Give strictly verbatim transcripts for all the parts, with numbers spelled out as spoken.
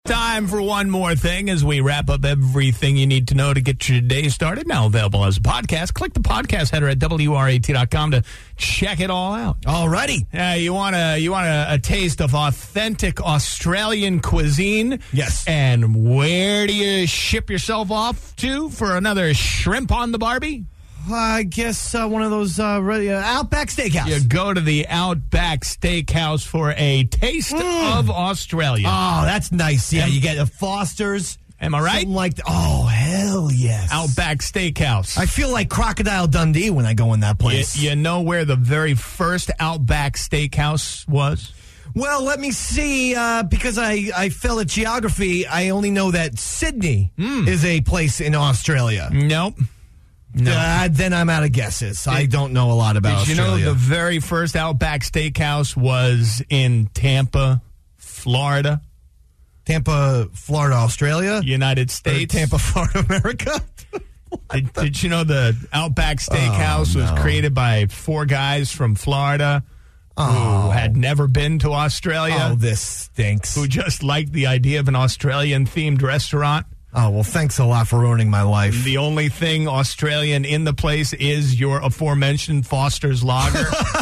Time for one more thing as we wrap up everything you need to know to get your day started. Now available as a podcast. Click the podcast header at W R A T dot com to check it all out. Alrighty. Yeah, you want a you want a, a taste of authentic Australian cuisine? Yes. And where do you ship yourself off to for another shrimp on the Barbie? I guess uh, one of those uh, re- uh, Outback Steakhouse. You go to the Outback Steakhouse for a taste Mm. of Australia. Oh, that's nice. Yeah, Am- you get a Foster's. Am I right? Something like th- oh, hell yes. Outback Steakhouse. I feel like Crocodile Dundee when I go in that You, place. you know where the very first Outback Steakhouse was? Well, let me see, uh, because I, I fell at geography, I only know that Sydney Mm. is a place in Australia. Nope. No. Uh, then I'm out of guesses. I don't know a lot about Did you Australia. know the very first Outback Steakhouse was in Tampa, Florida, Tampa, Florida, Australia? United Or States? Tampa, Florida, America? Did, did you know the Outback Steakhouse Oh, was no. created by four guys from Florida who Oh. had never been to Australia, Oh, this stinks. who just liked the idea of an Australian-themed restaurant? Oh, well, thanks a lot for ruining my life. The only thing Australian in the place is your aforementioned Foster's Lager.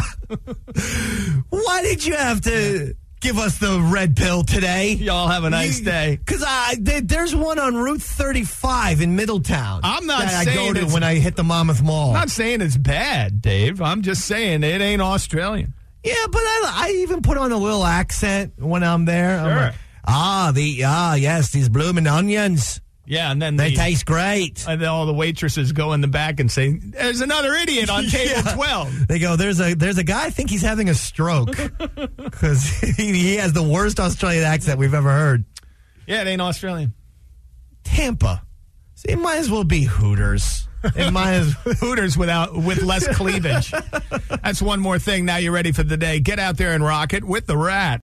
Why did you have to give us the red pill today? Y'all have a nice day. Because I there, there's one on Route thirty-five in Middletown. I'm not that saying I go to it's- when I hit the Monmouth Mall. I'm not saying it's bad, Dave. I'm just saying it ain't Australian. yeah, but I, I even put on a little accent when I'm there. I'm Sure. like, ah, the ah, yes, these blooming onions. Yeah, and then They the, taste great. and then all the waitresses go in the back and say, "There's another idiot on table Yeah. twelve." They go, there's a there's a guy I think he's having a stroke because he, he has the worst Australian accent we've ever heard. Yeah, it ain't Australian. Tampa. See, it might as well be Hooters. It might as Hooters without with less cleavage. That's one more thing. Now you're ready for the day. Get out there and rock it with the Rat.